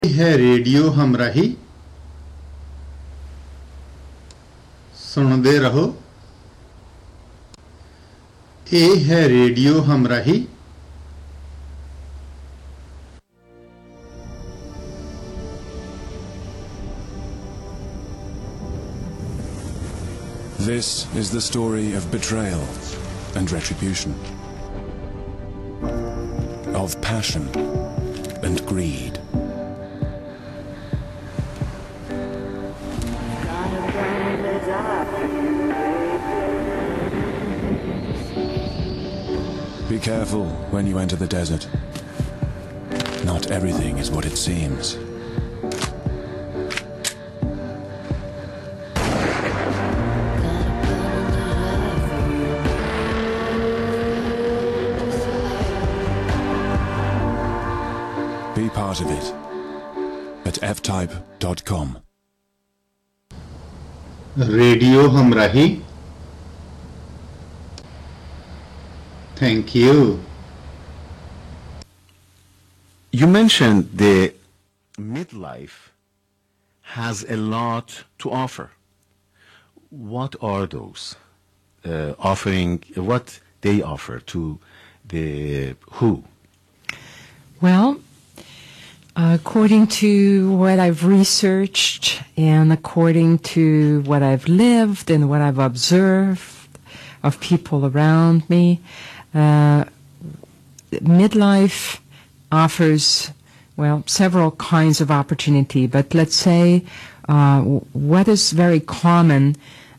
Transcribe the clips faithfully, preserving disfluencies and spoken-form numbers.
है रेडियो हमराही सुनते रहो। ये है radio Humrahi. This is the story of betrayal and retribution, of passion and greed. Be careful when you enter the desert. Not everything is what it seems. Be part of it at f type dot com. Radio Humrahi. Thank you. You mentioned the midlife has a lot to offer. What are those uh, offering? What they offer to the who? Well, according to what I've researched and according to what I've lived and what I've observed of people around me, uh, midlife offers, well, several kinds of opportunity. But let's say uh, what is very common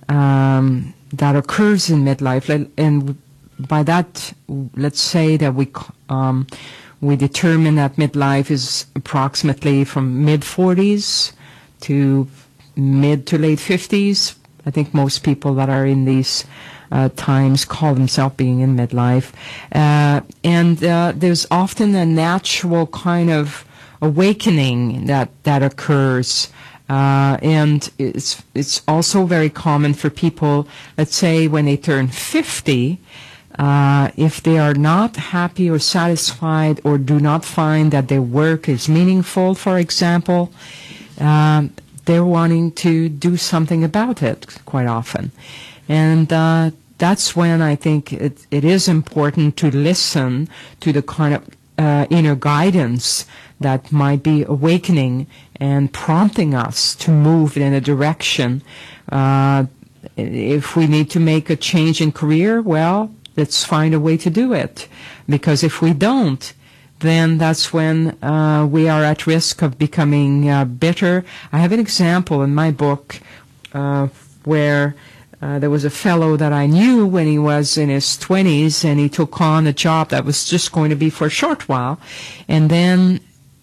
um, that occurs in midlife, and by that, let's say that we um, we determine that midlife is approximately from mid forties to mid to late fifties. I think most people that are in these uh, times call themselves being in midlife. Uh, and uh, there's often a natural kind of awakening that, that occurs. Uh, and it's, it's also very common for people, let's say when they turn fifty, Uh, if they are not happy or satisfied or do not find that their work is meaningful, for example, um, they're wanting to do something about it quite often. And uh, that's when I think it, it is important to listen to the kind of uh, inner guidance that might be awakening and prompting us to move in a direction. Uh, if we need to make a change in career, well, let's find a way to do it. Because if we don't, then that's when uh, we are at risk of becoming uh, bitter. I have an example in my book uh, where uh, there was a fellow that I knew when he was in his twenties, and he took on a job that was just going to be for a short while. And then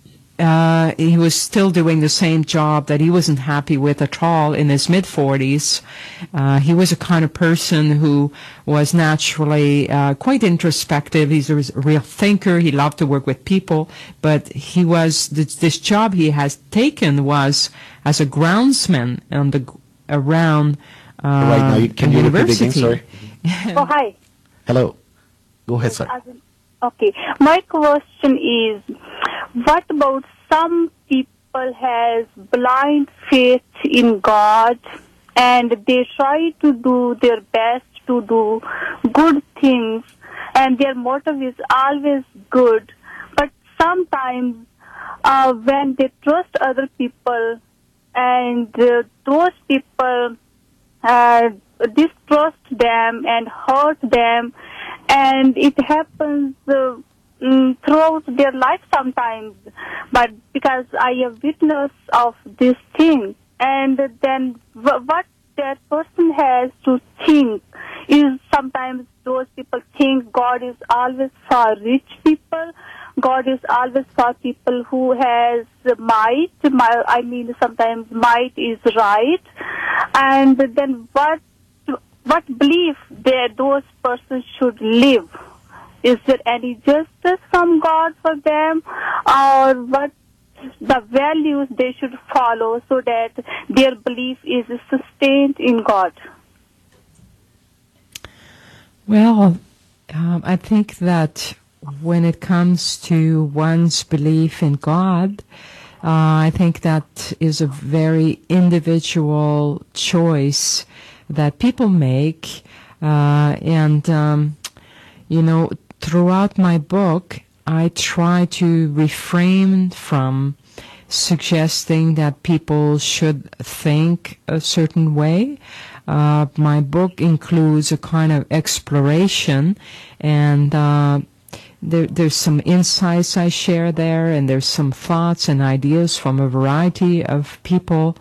uh, he was still doing the same job that he wasn't happy with at all in his mid-forties. Uh, he was a kind of person who was naturally uh, quite introspective. He's a real thinker. He loved to work with people. But he was, this, this job he has taken was as a groundsman on the, around uh, right now, you, can you repeat again? Sorry. Oh, hi. Hello. Go ahead, sir. Okay. My question is, what about some people has blind faith in God and they try to do their best to do good things and their motive is always good, but sometimes uh, when they trust other people and uh, those people uh, distrust them and hurt them, and it happens uh, mm, throughout their life sometimes. But because I have witness of this thing, and then w- what that person has to think is sometimes those people think God is always for rich people. God is always for people who has might. I mean, sometimes might is right. And then what what belief that those persons should live? Is there any justice from God for them, or what the values they should follow so that their belief is sustained in God? Well, um, I think that when it comes to one's belief in God, Uh, I think that is a very individual choice that people make. Uh, and, um, you know, throughout my book, I try to refrain from suggesting that people should think a certain way. Uh, my book includes a kind of exploration, and uh, there, there's some insights I share there, and there's some thoughts and ideas from a variety of people.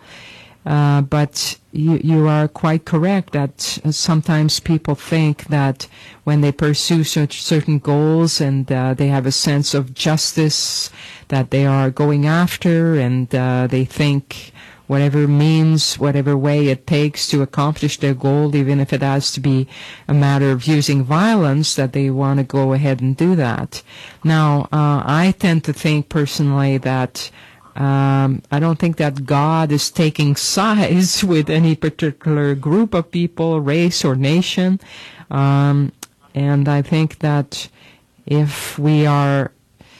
Uh, but you, you are quite correct that sometimes people think that when they pursue such certain goals and uh, they have a sense of justice that they are going after, and uh, they think whatever means, whatever way it takes to accomplish their goal, even if it has to be a matter of using violence, that they want to go ahead and do that. Now, uh, I tend to think personally that Um, I don't think that God is taking sides with any particular group of people, race, or nation. Um, and I think that if we are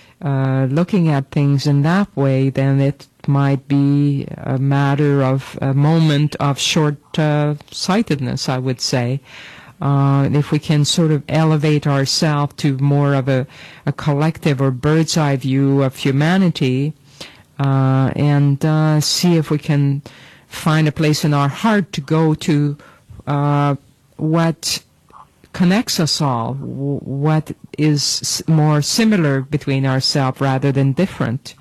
uh, looking at things in that way, then it might be a matter of a moment of short-sightedness, uh, I would say. Uh, if we can sort of elevate ourselves to more of a, a collective or bird's-eye view of humanity, Uh, and uh, see if we can find a place in our heart to go to uh, what connects us all, w- what is s- more similar between ourselves rather than different,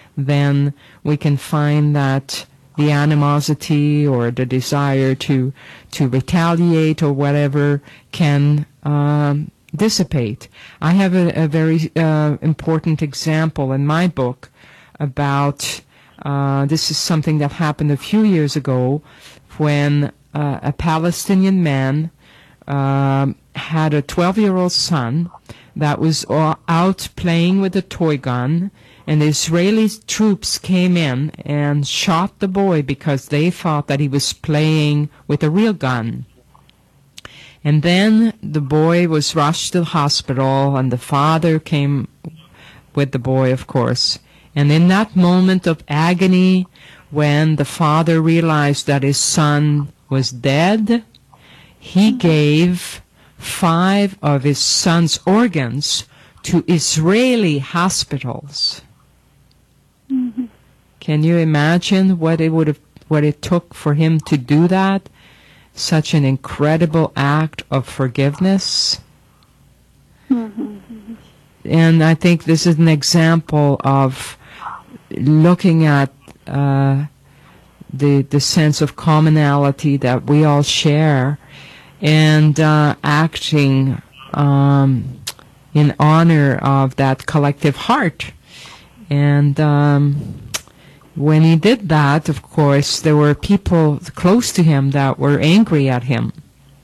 then we can find that the animosity or the desire to to retaliate or whatever can um, dissipate. I have a, a very uh, important example in my book about, uh, this is something that happened a few years ago when uh, a Palestinian man uh, had a twelve-year-old son that was uh, out playing with a toy gun, and the Israeli troops came in and shot the boy because they thought that he was playing with a real gun. And then the boy was rushed to the hospital, and the father came with the boy, of course. And in that moment of agony, when the father realized that his son was dead, he gave five of his son's organs to Israeli hospitals. Mm-hmm. Can you imagine what it would have, what it took for him to do that? Such an incredible act of forgiveness. Mm-hmm. And I think this is an example of looking at uh, the the sense of commonality that we all share, and uh, acting um, in honor of that collective heart. And um, when he did that, of course, there were people close to him that were angry at him.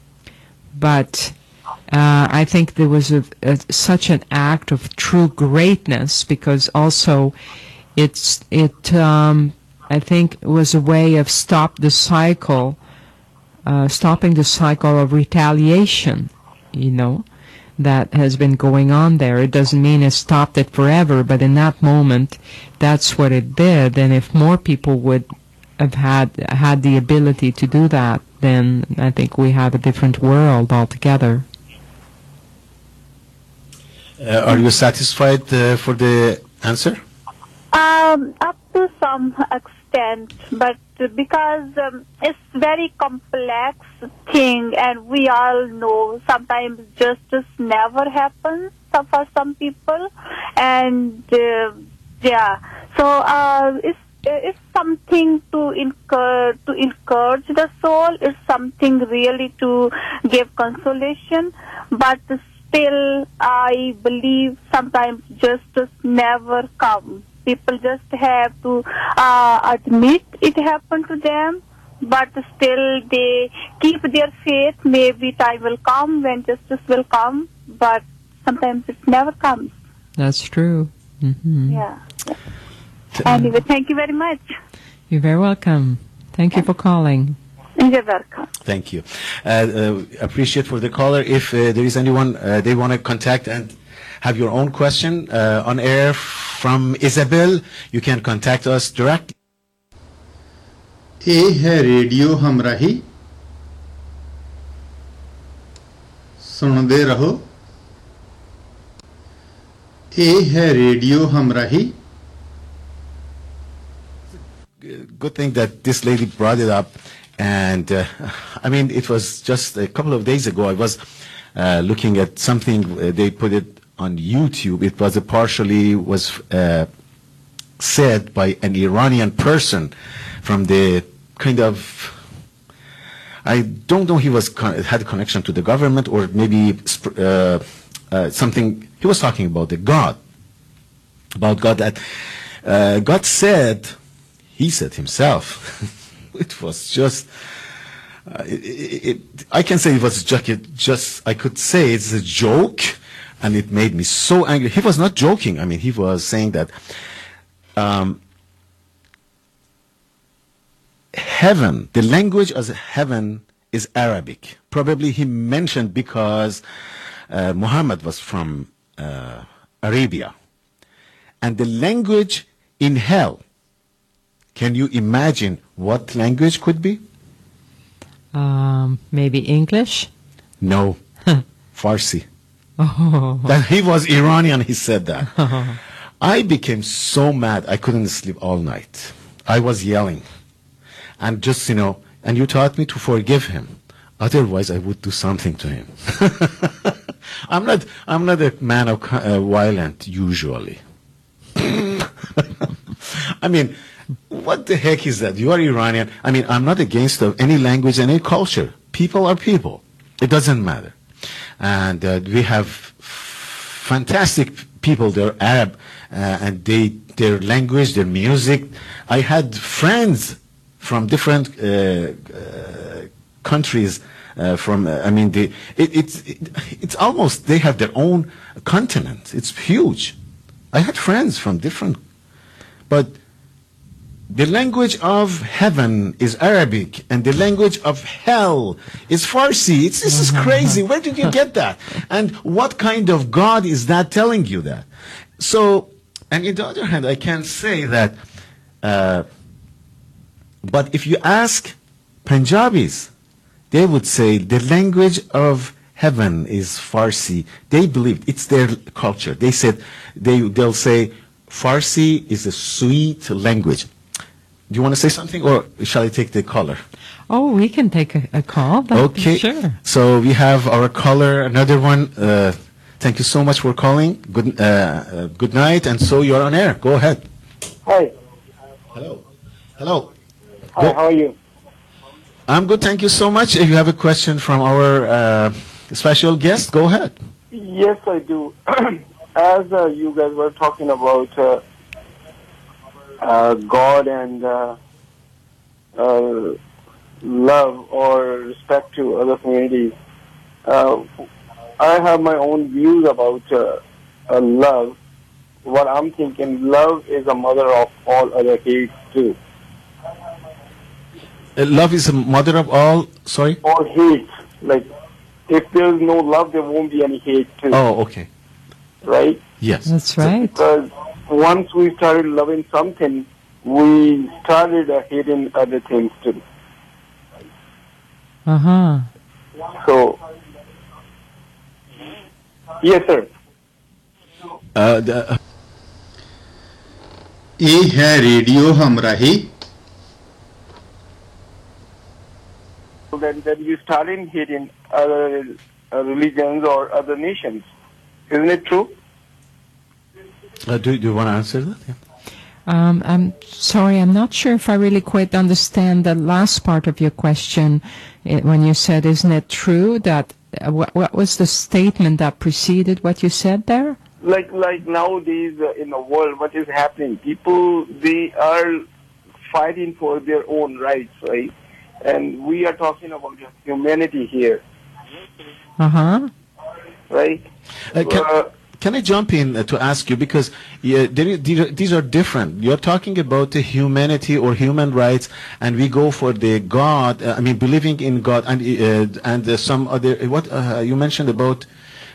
But uh, I think there was a, a, such an act of true greatness, because also It's it um, I think it was a way of stop the cycle, uh, stopping the cycle of retaliation, you know, that has been going on there. It doesn't mean it stopped it forever, but in that moment, that's what it did. And if more people would have had had the ability to do that, then I think we have a different world altogether. Uh, are you satisfied uh, for the answer? Um, up to some extent, but because um, it's very complex thing, and we all know sometimes justice never happens for some people, and uh, yeah, so uh, it's it's something to encourage to encourage the soul. It's something really to give consolation, but still, I believe sometimes justice never comes. People just have to uh, admit it happened to them, but still they keep their faith. Maybe time will come when justice will come, but sometimes it never comes. That's true. Mm-hmm. Yeah. Anyway, thank you very much. You're very welcome. Thank you for calling. You're welcome. Thank you. Uh, uh, appreciate for the caller. If uh, there is anyone uh, they want to contact and have your own question uh, on air from Isabel, you can contact us directly. ਇਹ ਹੈ radio ਹਮਰਾਹੀ ਸੁਣਦੇ ਰਹੋ ਇਹ ਹੈ radio Humrahi Good thing that this lady brought it up. And uh, I mean, it was just a couple of days ago, I was uh, looking at something, uh, they put it on YouTube. It was a partially was uh, said by an Iranian person from the kind of, I don't know, he was con- had a connection to the government or maybe sp- uh, uh, something, he was talking about the God, about God that uh, God said, he said himself, it was just, uh, it, it, it, I can say it was just, it just, I could say it's a joke, and it made me so angry. He was not joking. I mean, he was saying that um, heaven, the language of heaven is Arabic. Probably he mentioned because uh, Muhammad was from uh, Arabia. And the language in hell, can you imagine what language could be? Um, maybe English? No, Farsi. Oh. That he was Iranian, he said that. I became so mad, I couldn't sleep all night. I was yelling. And just, you know, and you taught me to forgive him. Otherwise, I would do something to him. I'm not, I'm not a man of uh, violent, usually. I mean, what the heck is that? You are Iranian. I mean, I'm not against of any language, any culture. People are people. It doesn't matter. And uh, we have fantastic people. They're Arab, uh, and they, their language, their music. I had friends from different uh, uh, countries. Uh, from, uh, I mean, they, it, it's it, it's almost they have their own continent. It's huge. I had friends from different, but the language of heaven is Arabic, and the language of hell is Farsi. It's, this is crazy. Where did you get that? And what kind of God is that telling you that? So, and on the other hand, I can say that, uh, but if you ask Punjabis, they would say the language of heaven is Farsi. They believe it's their culture. They said, they, they'll say Farsi is a sweet language. Do you want to say something, or shall I take the caller? Oh, we can take a, a call. But Okay. Sure. So we have our caller, another one. Uh, thank you so much for calling. Good, uh, uh, good night. And so you're on air. Go ahead. Hi. Hello. Hello. Hi, Go. how are you? I'm good. Thank you so much. If you have a question from our uh, special guest, go ahead. Yes, I do. As uh, you guys were talking about uh, uh, God and uh, uh, love or respect to other communities, uh, I have my own views about uh, uh, love. What I'm thinking, love is a mother of all other hates too. Uh, love is the mother of all. Sorry. All hate. Like, if there's no love, there won't be any hate too. Oh, okay. Right? Yes. That's right. Because once we started loving something, we started uh, hating other things too. Uh-huh. So, yes, sir. Uh, the, uh, ਇਹ ਹੈ radio Humrahi So then, then you started hating other uh, religions or other nations. Isn't it true? uh, do, do you want to answer that? Yeah. Um, I'm sorry, I'm not sure if I really quite understand the last part of your question. It, when you said, isn't it true that, uh, what, what was the statement that preceded what you said there? Like, like nowadays uh, in the world, what is happening? People, they are fighting for their own rights, right? And we are talking about humanity here, Uh-huh. right? Uh, can, Uh, can I jump in uh, to ask you, because yeah, there is, these, are, these are different. You're talking about the humanity or human rights, and we go for the God. Uh, I mean, believing in God, and uh, and uh, some other. What uh, you mentioned about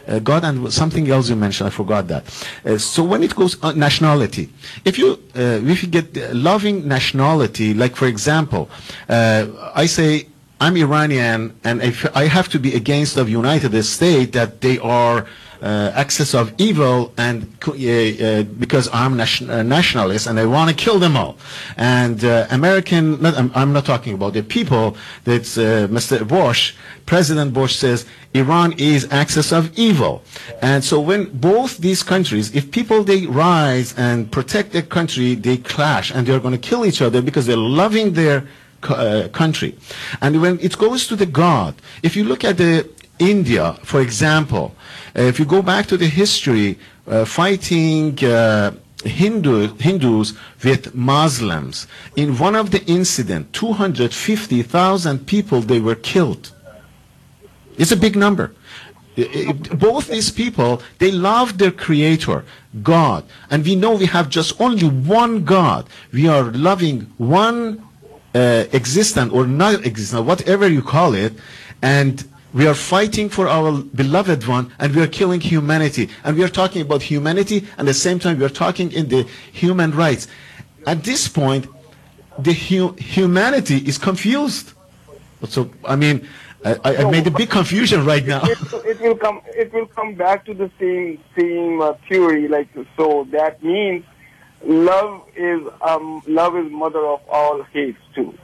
Uh, God and something else you mentioned, I forgot that. Uh, so when it goes on nationality, if you uh, if you get uh, loving nationality, like for example, uh, I say I'm Iranian and if I have to be against the United States that they are uh, axis of evil and uh, uh, because I'm nation, uh, nationalist and I want to kill them all. And uh, American, not, I'm, I'm not talking about the people, that's uh, Mister Bush, President Bush says Iran is axis of evil. And so when both these countries, if people they rise and protect their country, they clash and they're going to kill each other because they're loving their uh, country. And when it goes to the God, if you look at the India, for example, uh, if you go back to the history, uh, fighting uh, Hindu, Hindus with Muslims, in one of the incidents, two hundred fifty thousand people, they were killed. It's a big number. Both these people, they love their creator, God. And we know we have just only one God. We are loving one uh, existent or not existent, whatever you call it, and we are fighting for our beloved one, and we are killing humanity. And we are talking about humanity, and at the same time we are talking in the human rights. At this point, the hu humanity is confused. So, I mean, I, I made a big confusion right now. It, it will come. It will come back to the same same uh, theory. Like so, that means love is um love is mother of all hates too.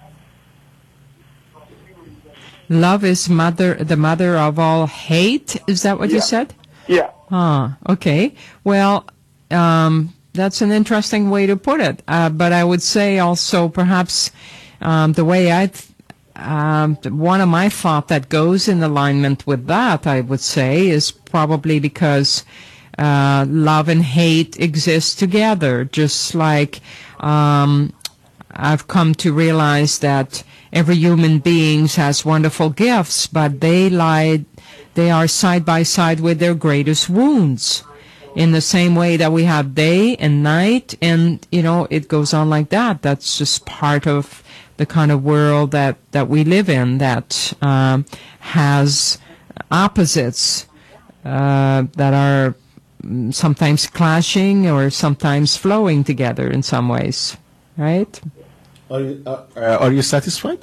Love is mother, the mother of all hate. Is that what Yeah. you said? Yeah. Ah, okay. Well, um, that's an interesting way to put it. Uh, but I would say also perhaps um, the way I, th- um, one of my thought that goes in alignment with that, I would say, is probably because uh, love and hate exist together, just like um, I've come to realize that every human being has wonderful gifts, but they lie, they are side by side with their greatest wounds. In the same way that we have day and night, and you know, it goes on like that. That's just part of the kind of world that that we live in, that um, has opposites uh, that are mm, sometimes clashing or sometimes flowing together in some ways, right? Are you, uh, uh, are you satisfied?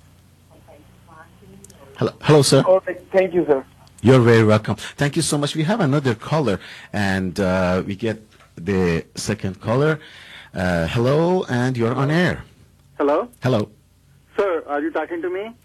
Hello, hello, sir. All right. Thank you, sir. You're very welcome. Thank you so much. We have another caller, and uh, we get the second caller. Uh, hello, and you're on air. Hello? Hello. Sir, are you talking to me?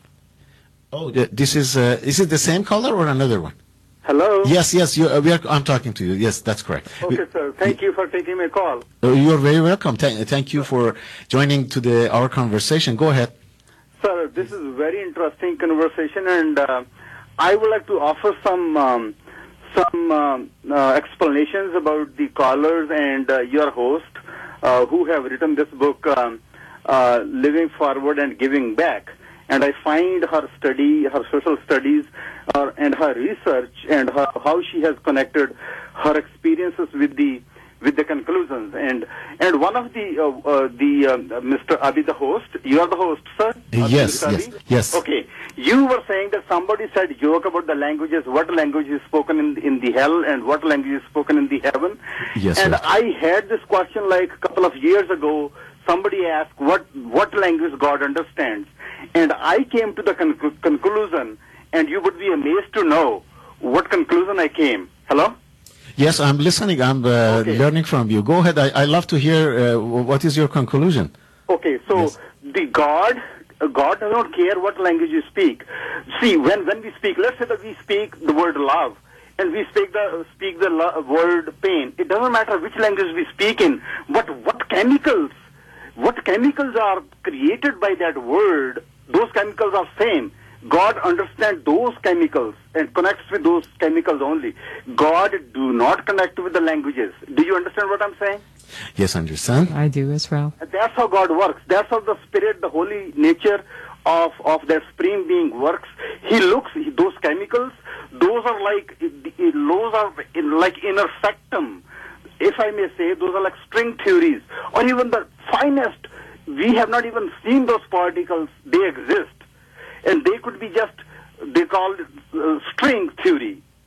Oh, th- this is uh, is it the same caller or another one? Hello? Yes, yes. You, uh, we are, I'm talking to you. Yes, that's correct. Okay, sir. Thank you for taking my call. Uh, You're very welcome. Thank, thank you for joining to the our conversation. Go ahead. Sir, this is a very interesting conversation, and uh, I would like to offer some um, some um, uh, explanations about the callers and uh, your host uh, who have written this book, um, uh, Living Forward and Giving Back. And I find her study, her social studies, uh, and her research, and her, how she has connected her experiences with the with the conclusions. And and one of the uh, uh, the uh, Mister Abi, the host, you are the host, sir. Uh, Abi, yes, Mister yes, Abi? yes. Okay, you were saying that somebody said joke about the languages, what language is spoken in in the hell and what language is spoken in the heaven. Yes, and sir. I had this question like a couple of years ago. Somebody asked what what language God understands, and I came to the conclu- conclusion, and you would be amazed to know what conclusion I came. Hello? Yes, I'm listening. I'm uh, Okay. learning from you. Go ahead. I, I love to hear uh, what is your conclusion. Okay, so Yes. the God, uh, God does not care what language you speak. See, when, when we speak, let's say that we speak the word love, and we speak the speak the lo- word pain. It doesn't matter which language we speak in, but what chemicals, what chemicals are created by that word, those chemicals are same. God understands those chemicals and connects with those chemicals only. God do not connect with the languages. Do you understand what I'm saying? Yes, I understand. I do as well. That's how God works. That's how the spirit, the holy nature of, of that supreme being works. He looks, he, those chemicals, those are like, those are in, like inner septum. If I may say, those are like string theories. Or even the finest, we have not even seen those particles, they exist. And they could be just, they call it uh, string theory.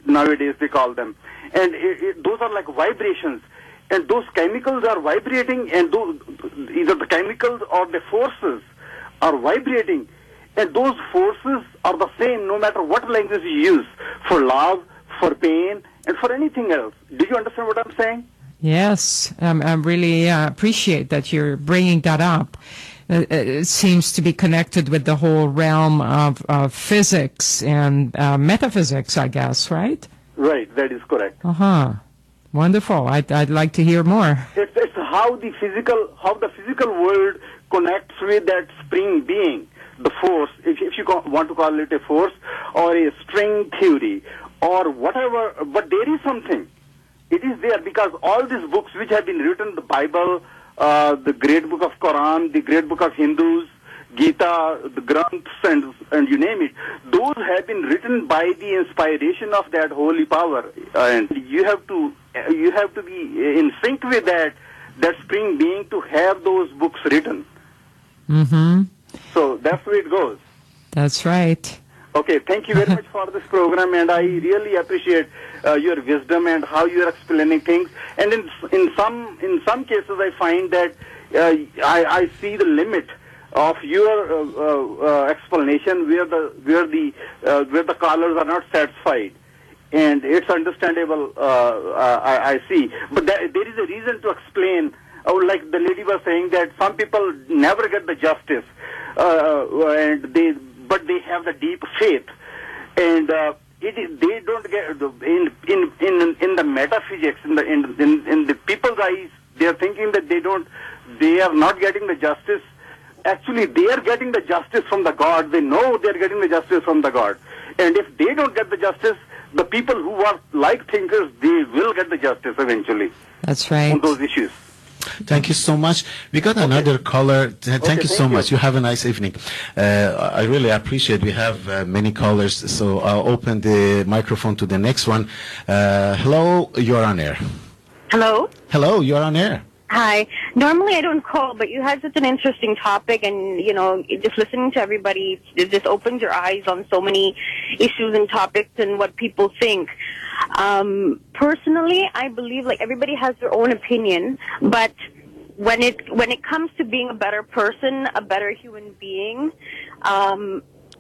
nowadays they call them. And it, it, those are like vibrations. And those chemicals are vibrating, and those, either the chemicals or the forces are vibrating. And those forces are the same no matter what language you use, for love, for pain, and for anything else. Do you understand what I'm saying? Yes, um, I really uh, appreciate that you're bringing that up. Uh, it seems to be connected with the whole realm of, of physics and uh, metaphysics, I guess, right? Right, that is correct. Uh-huh. Wonderful. I'd, I'd like to hear more. It's, it's how the physical, how the physical world connects with that spring being, the force, if, if you co- want to call it a force, or a string theory, or whatever, but there is something. It is there because all these books which have been written, the Bible, uh, the great book of Quran, the great book of Hindus, Gita, the Granths, and, and you name it, those have been written by the inspiration of that holy power. And you have to, you have to be in sync with that, that spring being to have those books written. Mm-hmm. So that's the way it goes. That's right. Okay, thank you very much for this program, and I really appreciate uh, your wisdom and how you are explaining things. And in in some in some cases, I find that uh, I, I see the limit of your uh, uh, uh, explanation where the where the uh, where the callers are not satisfied, and it's understandable. Uh, uh, I, I see, but that, there is a reason to explain. Oh, like the lady was saying that some people never get the justice, uh, and they. But they have the deep faith, and uh, it is, they don't get in in in in the metaphysics in the in, in in the people's eyes. They are thinking that they don't, they are not getting the justice. Actually, they are getting the justice from the God. They know they are getting the justice from the God, and if they don't get the justice, the people who are like thinkers, they will get the justice eventually. That's right. On those issues. Thank you so much. We got another caller. Th- Thank Okay, you thank so you. much. You have a nice evening. Uh, I really appreciate we have uh, many callers, so I'll open the microphone to the next one. Uh, hello, you're on air. Hello. Hello, you're on air. Hi. Normally I don't call, but you had such an interesting topic, and you know, just listening to everybody, it just opens your eyes on so many issues and topics and what people think. Um, personally, I believe like everybody has their own opinion, but when it when it comes to being a better person, a better human being, um,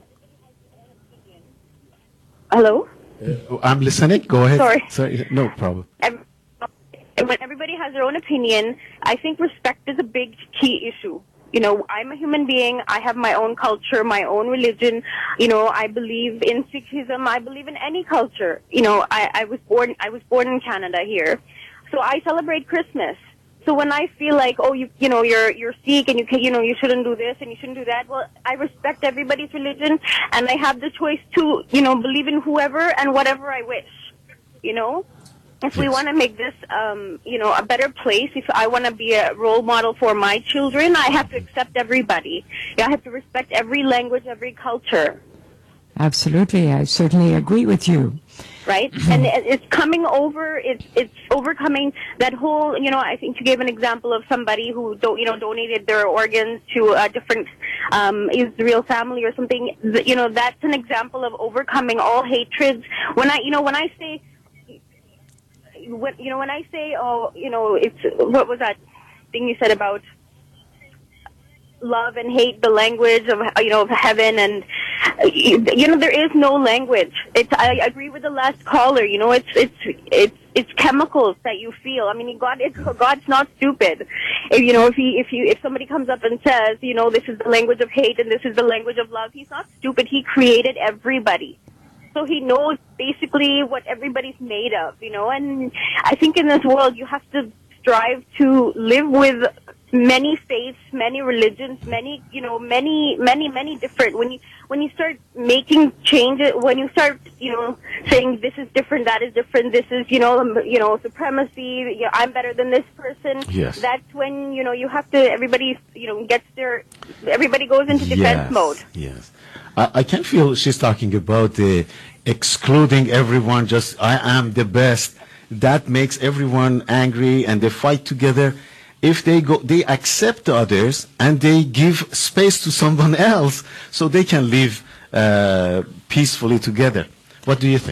hello. Uh, I'm listening. Go ahead. Sorry. Sorry. No problem. Ev- when everybody has their own opinion, I think respect is a big key issue. You know, I'm a human being. I have my own culture, my own religion. You know, I believe in Sikhism. I believe in any culture. You know, I, I was born, I was born in Canada here. So I celebrate Christmas. So when I feel like, oh, you, you know, you're, you're Sikh and you can, you know, you shouldn't do this and you shouldn't do that. Well, I respect everybody's religion and I have the choice to, you know, believe in whoever and whatever I wish. You know? If we Yes. want to make this, um, you know, a better place, if I want to be a role model for my children, I have to accept everybody. I have to respect every language, every culture, Absolutely. I certainly agree with you. right? And it- it's coming over, it's it's overcoming that whole, you know, I think you gave an example of somebody who, do, you know, donated their organs to a different um, Israel family or something. Th- You know, that's an example of overcoming all hatreds. When I, you know, when I say, when, you know, when I say, oh, you know, it's, what was that thing you said about love and hate, the language of, you know, of heaven, and, you know, there is no language. It's, I agree with the last caller, you know, it's, it's, it's, it's chemicals that you feel. I mean, God, it's, God's not stupid. If, you know, if he, if you, if somebody comes up and says, you know, this is the language of hate and this is the language of love, he's not stupid. He created everybody. So he knows basically what everybody's made of, you know, and I think in this world you have to strive to live with many faiths, many religions, many, you know, many, many, many different, when you, when you start making changes, when you start, you know, saying this is different, that is different, this is, you know, um, you know, supremacy, you know, I'm better than this person. Yes. That's when, you know, you have to, everybody, you know, gets their, everybody goes into defense yes, mode. Yes. I, I can feel she's talking about the excluding everyone, just I am the best. That makes everyone angry and they fight together. If they go, they accept others and they give space to someone else so they can live uh, peacefully together. What do you think?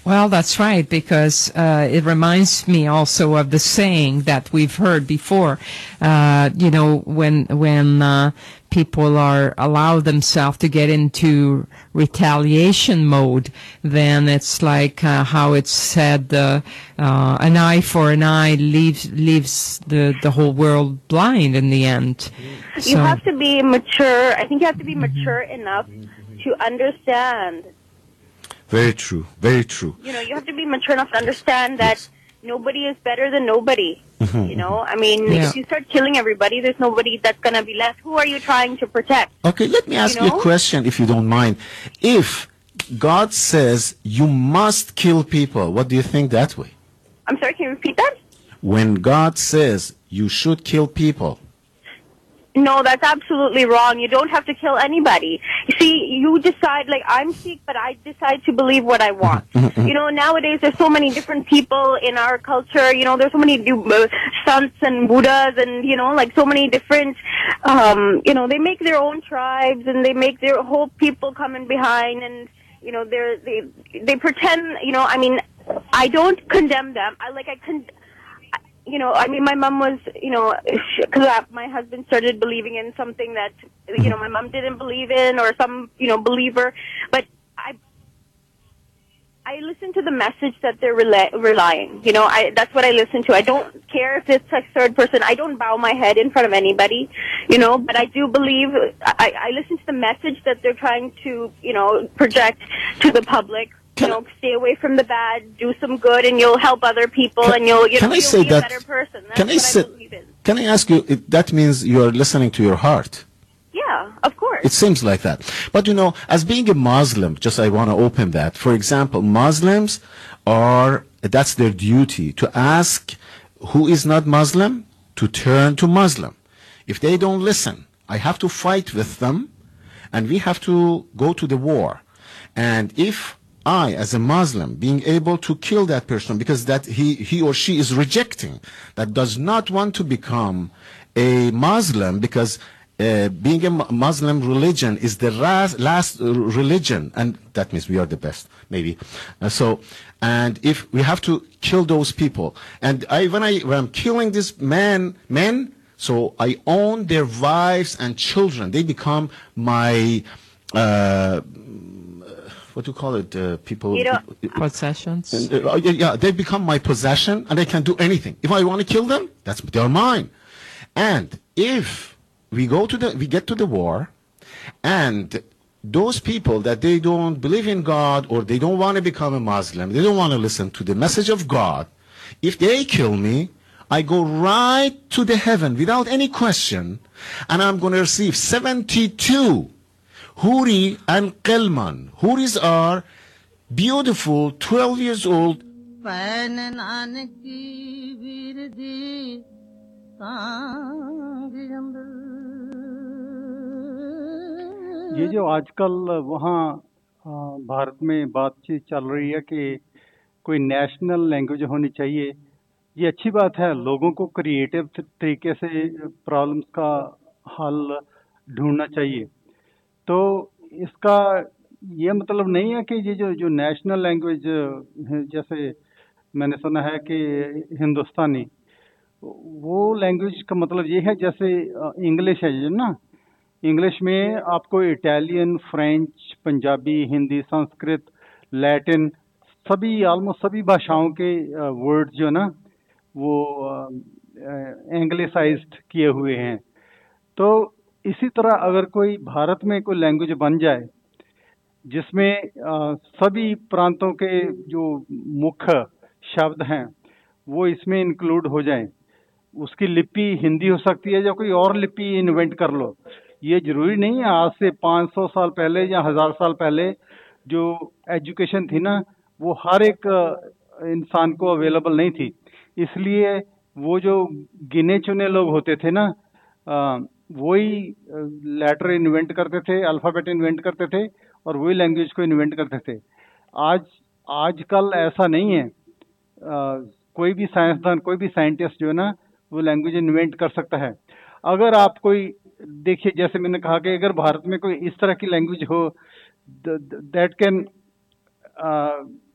Well, that's right, because uh, it reminds me also of the saying that we've heard before. Uh, you know, when when uh, people are allow themselves to get into retaliation mode, then it's like uh, how it's said, uh, uh, an eye for an eye leaves leaves the the whole world blind in the end. You So- have to be mature. I think you have to be mature enough to understand. Very true. Very true. You know, you have to be mature enough to understand that Yes. nobody is better than nobody. You know, I mean, Yeah. if you start killing everybody, there's nobody that's going to be left. Who are you trying to protect? Okay, let me ask you, know? a question, if you don't mind. If God says you must kill people, what do you think that way? I'm sorry, can you repeat that? When God says you should kill people, No, that's absolutely wrong. You don't have to kill anybody. You see, you decide, like, I'm Sikh, but I decide to believe what I want. You know, nowadays there's so many different people in our culture. You know, there's so many uh, sants and Buddhas and, you know, like so many different, um, you know, they make their own tribes and they make their whole people coming behind and, you know, they're, they, they pretend, you know, I mean, I don't condemn them. I, like, I con- You know, I mean, my mom was, you know, because my husband started believing in something that, you know, my mom didn't believe in, or some, you know, believer. But I, I listen to the message that they're rela- relying. You know, I that's what I listen to. I don't care if it's a third person. I don't bow my head in front of anybody, you know. But I do believe. I, I listen to the message that they're trying to, you know, project to the public. You know, stay away from the bad, do some good, and you'll help other people, Can- and you'll, you can know, I you'll say be that- a better person. That's can I what say- I believe in. can I ask you, if that means you are listening to your heart? Yeah, of course. It seems like that. But you know, as being a Muslim, just I want to open that. For example, Muslims are, that's their duty, to ask who is not Muslim to turn to Muslim. If they don't listen, I have to fight with them, and we have to go to the war. And if I, as a Muslim, being able to kill that person because that he, he or she is rejecting, that does not want to become a Muslim because uh, being a Mu- Muslim religion is the last, last uh, religion, and that means we are the best, maybe. Uh, so, and if we have to kill those people, and I, when I when I'm killing these men, men, so I own their wives and children. They become my. Uh, what do you call it? Uh, people. You know- Possessions. Uh, yeah, yeah, they become my possession, and I can do anything. If I want to kill them, that's they're mine. And if we go to the, we get to the war, and those people that they don't believe in God or they don't want to become a Muslim, they don't want to listen to the message of God. If they kill me, I go right to the heaven without any question, and I'm going to receive seventy-two Huri and Qilman. Huris are beautiful, twelve years old. पैन नानकी वीर दी तांग अंदर। ये जो आजकल वहाँ आ, भारत में बातचीत चल रही है कि कोई नेशनल लैंग्वेज होनी चाहिए, ये अच्छी बात है। लोगों को क्रिएटिव तरीके से प्रॉब्लम्स का हल ढूंढना चाहिए। तो इसका ये मतलब नहीं है कि ये जो जो नेशनल लैंग्वेज जैसे मैंने सुना है कि हिंदुस्तानी, वो लैंग्वेज का मतलब ये है जैसे इंग्लिश है जो ना, इंग्लिश में आपको Italian, French, Punjabi, Hindi, Sanskrit, Latin, सभी ऑलमोस्ट सभी भाषाओं के वर्ड जो ना वो एंग्लिसाइज्ड किए हुए हैं। तो इसी तरह अगर कोई भारत में कोई लैंग्वेज बन जाए जिसमें अ, सभी प्रांतों के जो मुख्य शब्द हैं वो इसमें इंक्लूड हो जाएं, उसकी लिपि हिंदी हो सकती है या कोई और लिपि इन्वेंट कर लो। ये जरूरी नहीं है आज से पाँच सौ साल पहले या हजार साल पहले जो एजुकेशन थी ना वो हर एक अ, इंसान को अवेलेबल नहीं थी, इसलिए वो जो गिने चुने लोग होते थे ना अ, वही लेटर इन्वेंट करते थे, अल्फ़ाबेट इन्वेंट करते थे और वही लैंग्वेज को इन्वेंट करते थे। आज आजकल ऐसा नहीं है। आ, कोई भी साइंसदान, कोई भी साइंटिस्ट जो है ना वो लैंग्वेज इन्वेंट कर सकता है। अगर आप कोई देखिए, जैसे मैंने कहा कि अगर भारत में कोई इस तरह की लैंग्वेज हो that can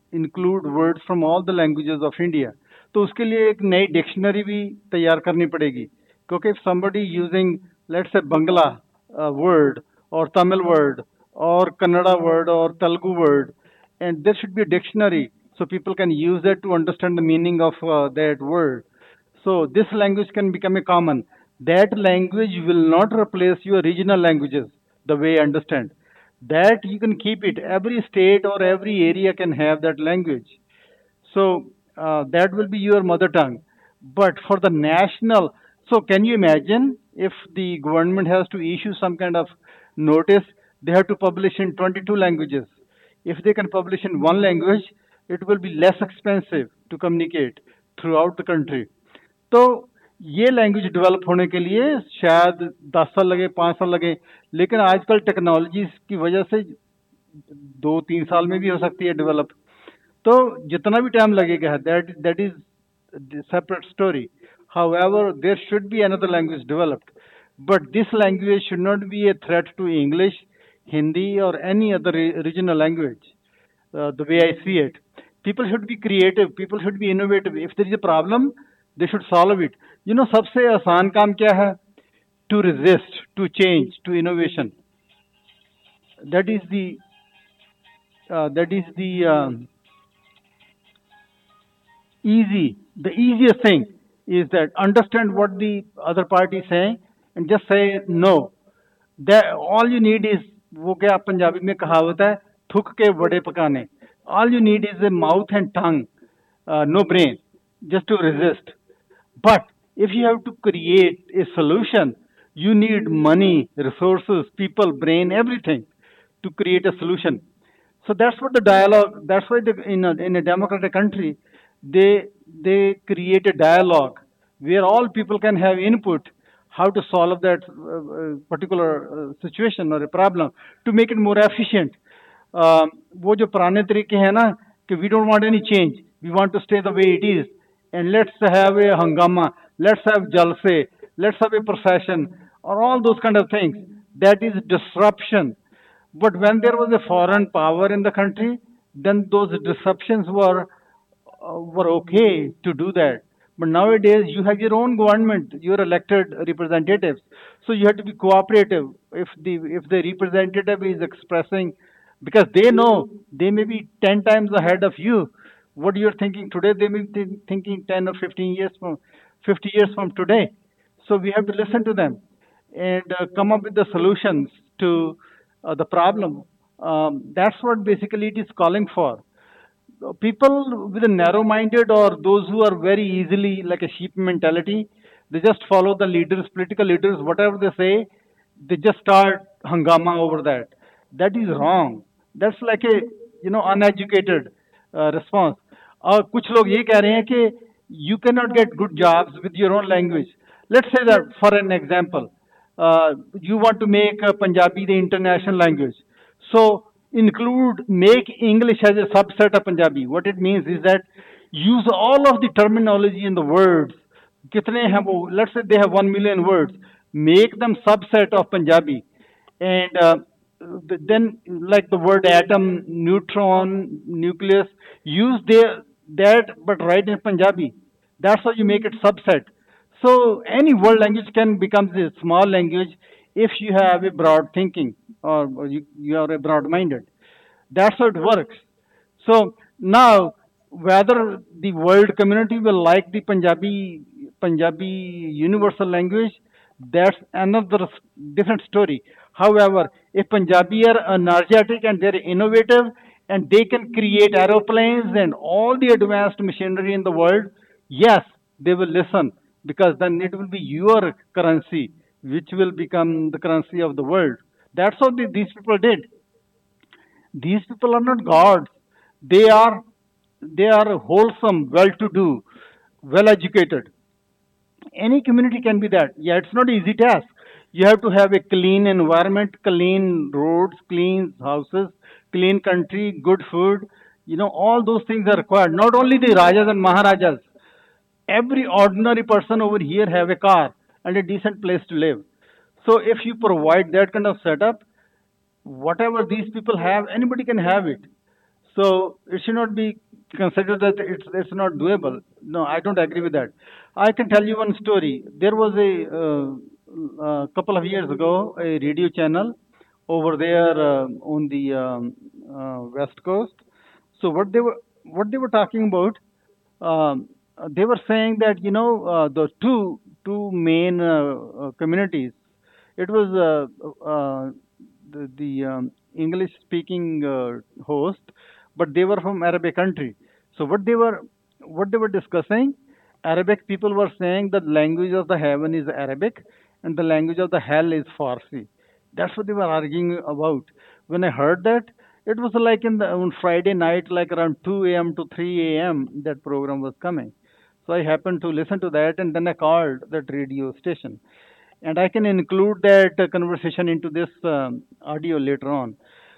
include words from all the languages of India. तो उसके लिए एक नई डिक्शनरी भी तैयार करनी पड़ेगी, क्योंकि if somebody using let's say Bangla uh, word or Tamil word or Kannada word or Telugu word, and there should be a dictionary so people can use that to understand the meaning of uh, that word. So this language can become a common. That language will not replace your regional languages, the way I understand. That you can keep it. Every state or every area can have that language. So uh, that will be your mother tongue. But for the national, so can you imagine if the government has to issue some kind of notice, they have to publish in twenty-two languages. If they can publish in one language, it will be less expensive to communicate throughout the country. तो ये language develop होने के लिए शायद दस साल लगे, पाँच साल लगे, लेकिन आजकल टेक्नोलॉजी की वजह से दो तीन साल में भी हो सकती है डेवलप. तो जितना भी टाइम लगेगा, that that is separate story. However there should be another language developed, but this language should not be a threat to English, Hindi or any other regional language. Uh, the way I see it, people should be creative, people should be innovative. If there is a problem, they should solve it. You know, सबसे आसान काम क्या है? To resist, to change, to innovation. That is the uh, that is the um, easy. The easiest thing is that understand what the other party is saying and just say no. That all you need is, वो क्या पंजाबी में कहावत है, थुक के वड़े पकाने. All you need is a mouth and tongue, uh, no brain, just to resist. But if you have to create a solution, you need money, resources, people, brain, everything to create a solution. So that's what the dialogue, that's why the, in, a, in a democratic country, they, they create a dialogue where all people can have input how to solve that uh, particular uh, situation or a problem to make it more efficient. Uh, वो जो पुराने तरीके हैं ना कि we don't want any change, we want to stay the way it is, and let's have a hangama, let's have jalse, let's have a procession, or all those kind of things. That is disruption. But when there was a foreign power in the country, then those disruptions were uh, were okay to do that. But nowadays, you have your own government, your elected representatives. So you have to be cooperative. If the if the representative is expressing, because they know they may be ten times ahead of you, what you're thinking today, they may be th- thinking ten or fifteen years from fifty years from today. So we have to listen to them and uh, come up with the solutions to uh, the problem. Um, that's what basically it is calling for. People with a narrow-minded or those who are very easily like a sheep mentality, they just follow the leaders, political leaders, whatever they say, they just start hangama over that. That is wrong. That's like a you know uneducated uh, response. और कुछ लोग ये कह रहे हैं कि you cannot get good jobs with your own language. Let's say that for an example, uh, you want to make uh, Punjabi the international language. So include, make English as a subset of Punjabi. What it means is that use all of the terminology in the words. कितने हैं वो? Let's say they have one million words. Make them subset of Punjabi. And uh, then like the word atom, neutron, nucleus, use their, that but write in Punjabi. That's how you make it subset. So any world language can become a small language if you have a broad thinking or, or you, you are a broad-minded. That's how it works. So now, whether the world community will like the Punjabi Punjabi universal language, that's another different story. However, if Punjabi are energetic and they're innovative and they can create aeroplanes and all the advanced machinery in the world, yes, they will listen, because then it will be your currency, which will become the currency of the world. That's how the, these people did. These people are not gods. They are they are wholesome, well-to-do, well-educated. Any community can be that. Yeah, it's not an easy task. You have to have a clean environment, clean roads, clean houses, clean country, good food. You know, all those things are required. Not only the Rajas and Maharajas. Every ordinary person over here have a car and a decent place to live. So if you provide that kind of setup, whatever these people have, anybody can have it. So it should not be considered that it's it's not doable. No, I don't agree with that. I can tell you one story. There was a uh, uh, couple of years ago a radio channel over there uh, on the um, uh, west coast. So what they were what they were talking about, um, uh, they were saying that you know uh, the two two main uh, uh, communities. It was uh, uh, the, the um, English speaking uh, host, but they were from Arabic country. So what they were what they were discussing, Arabic people were saying that language of the heaven is Arabic and the language of the hell is Farsi. That's what they were arguing about. When I heard that, it was like in the on Friday night, like around two a m to three a m that program was coming. So I happened to listen to that, and then I called that radio station, and I can include that uh, conversation into this um, audio later on.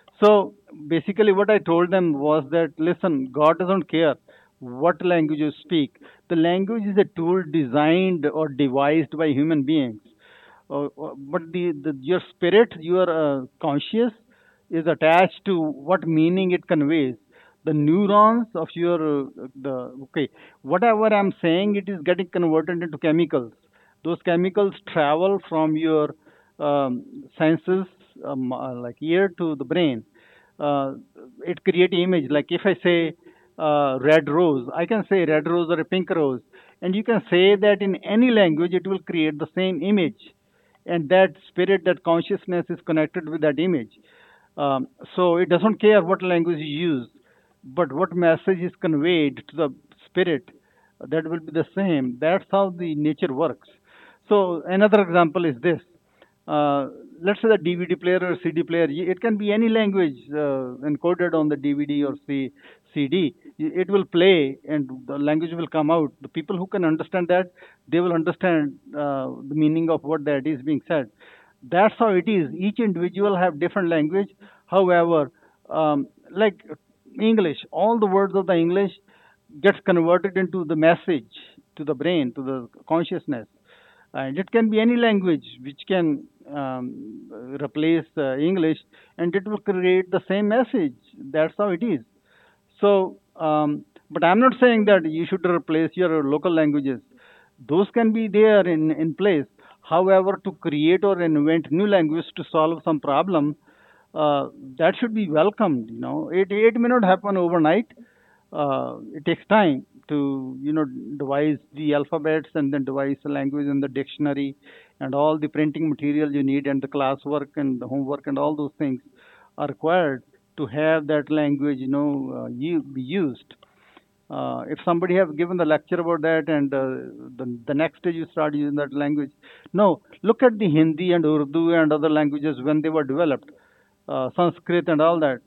So basically, what I told them was that listen, God doesn't care what language you speak. The language is a tool designed or devised by human beings. Uh, uh, but the, the your spirit, your uh, conscious, is attached to what meaning it conveys. The neurons of your uh, the okay, whatever I'm saying, it is getting converted into chemicals. Those chemicals travel from your um, senses, um, uh, like ear to the brain. Uh, it create image. Like if I say uh, red rose, I can say red rose or a pink rose, and you can say that in any language, it will create the same image, and that spirit, that consciousness is connected with that image. Um, so it doesn't care what language you use, but what message is conveyed to the spirit, uh, that will be the same. That's how the nature works. So another example is this. Uh, let's say the D V D player or C D player, y- it can be any language uh, encoded on the D V D or C- CD. Y- It will play and the language will come out. The people who can understand that, they will understand uh, the meaning of what that is being said. That's how it is. Each individual have different language. However, um, like English, all the words of the English gets converted into the message to the brain, to the consciousness, and it can be any language which can um, replace uh, English, and it will create the same message. That's how it is. So, um, but I'm not saying that you should replace your local languages. Those can be there in, in place. However, to create or invent new language to solve some problem, uh, that should be welcomed. You know, it it may not happen overnight. Uh, it takes time to you know devise the alphabets and then devise the language and the dictionary and all the printing material you need and the classwork and the homework and all those things are required to have that language you know uh, you, be used. Uh, if somebody have given the lecture about that and uh, the, the next day you start using that language, no, look at the Hindi and Urdu and other languages when they were developed, uh, Sanskrit and all that.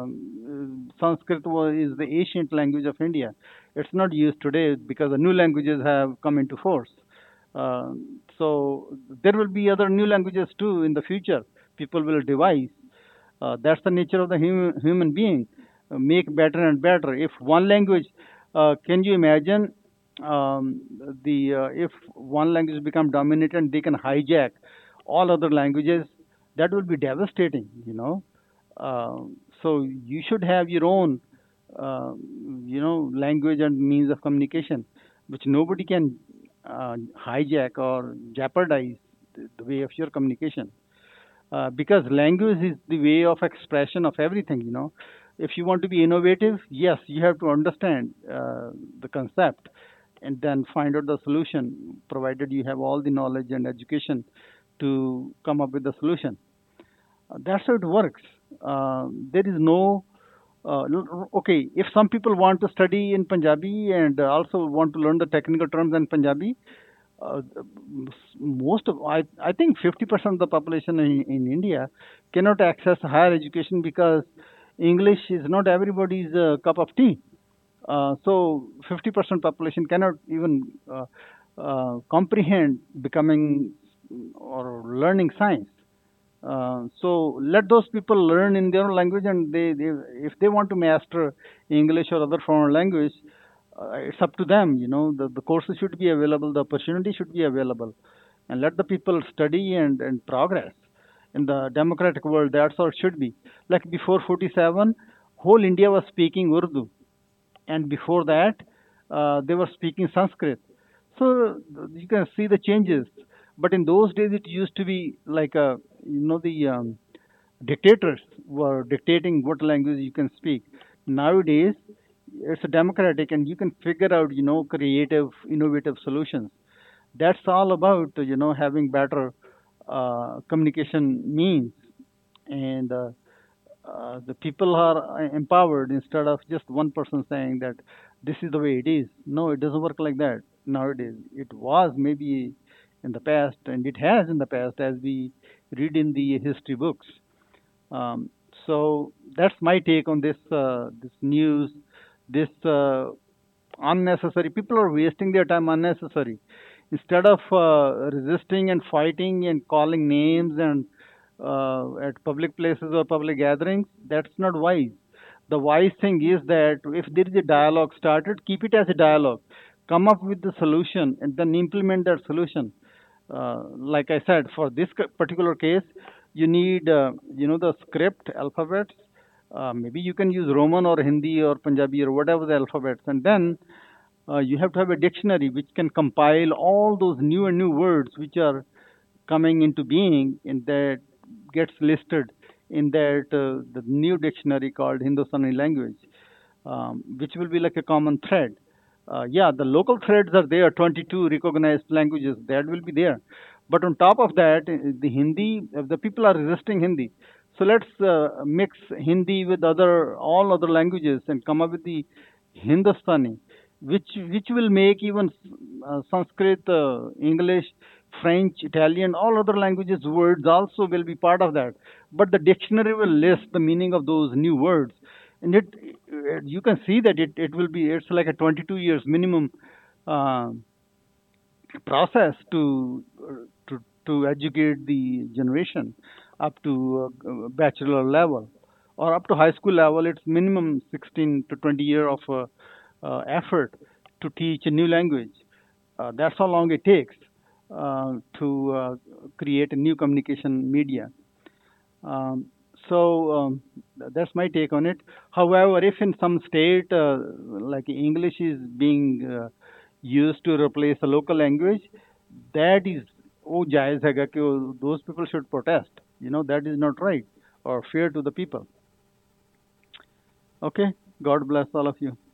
Um, Sanskrit was, is the ancient language of India. It's not used today because the new languages have come into force. Uh, so there will be other new languages too in the future. People will devise. Uh, that's the nature of the hum- human being. Uh, make better and better. If one language, uh, can you imagine um, the uh, if one language become dominant and they can hijack all other languages, that will be devastating. You know, uh, so you should have your own, uh, you know, language and means of communication, which nobody can uh, hijack or jeopardize the, the way of your communication. Uh, because language is the way of expression of everything. You know, if you want to be innovative, yes, you have to understand uh, the concept and then find out the solution, provided you have all the knowledge and education to come up with the solution. Uh, that's how it works. Uh, there is no uh, okay. If some people want to study in Punjabi and also want to learn the technical terms in Punjabi, uh, most of I, I think fifty percent of the population in, in India cannot access higher education because English is not everybody's uh, cup of tea. Uh, so fifty percent population cannot even uh, uh, comprehend becoming or learning science. Uh, so let those people learn in their own language, and they, they if they want to master English or other foreign language, uh, it's up to them. You know, the, the courses should be available, the opportunity should be available, and let the people study and, and progress. In the democratic world, that's how it should be. Like before forty-seven, whole India was speaking Urdu, and before that, uh, they were speaking Sanskrit. So you can see the changes. But in those days, it used to be like a, you know, the um, dictators were dictating what language you can speak. Nowadays, it's a democratic, and you can figure out, you know, creative, innovative solutions. That's all about, you know, having better uh, communication means, and uh, uh, the people are empowered instead of just one person saying that this is the way it is. No, it doesn't work like that nowadays. It was maybe in the past, and it has in the past, as we read in the history books. Um, so that's my take on this uh, this news. This uh, unnecessary, people are wasting their time unnecessary. Instead of uh, resisting and fighting and calling names and uh, at public places or public gatherings, that's not wise. The wise thing is that if there is a dialogue started, keep it as a dialogue. Come up with the solution and then implement that solution. Uh, like I said, for this c- particular case, you need, uh, you know, the script alphabets. Uh, maybe you can use Roman or Hindi or Punjabi or whatever the alphabets, and then uh, you have to have a dictionary which can compile all those new and new words which are coming into being, and that gets listed in that uh, the new dictionary called Hindustani language, um, which will be like a common thread. Uh, yeah, the local threads are there, twenty-two recognized languages, that will be there. But on top of that, uh, the Hindi, uh, the people are resisting Hindi. So let's uh, mix Hindi with other all other languages and come up with the Hindustani, which which will make even uh, Sanskrit, uh, English, French, Italian, all other languages words also will be part of that. But the dictionary will list the meaning of those new words, and it, it you can see that it, it will be it's like a twenty-two years minimum uh, process to to to educate the generation up to uh, bachelor level, or up to high school level. It's minimum sixteen to twenty year of uh, uh, effort to teach a new language. Uh, that's how long it takes uh, to uh, create a new communication media. Um, so um, that's my take on it. However, if in some state uh, like English is being uh, used to replace a local language, that is oh jaiz hai कि वो- those people should protest. You know, that is not right or fair to the people. Okay, God bless all of you.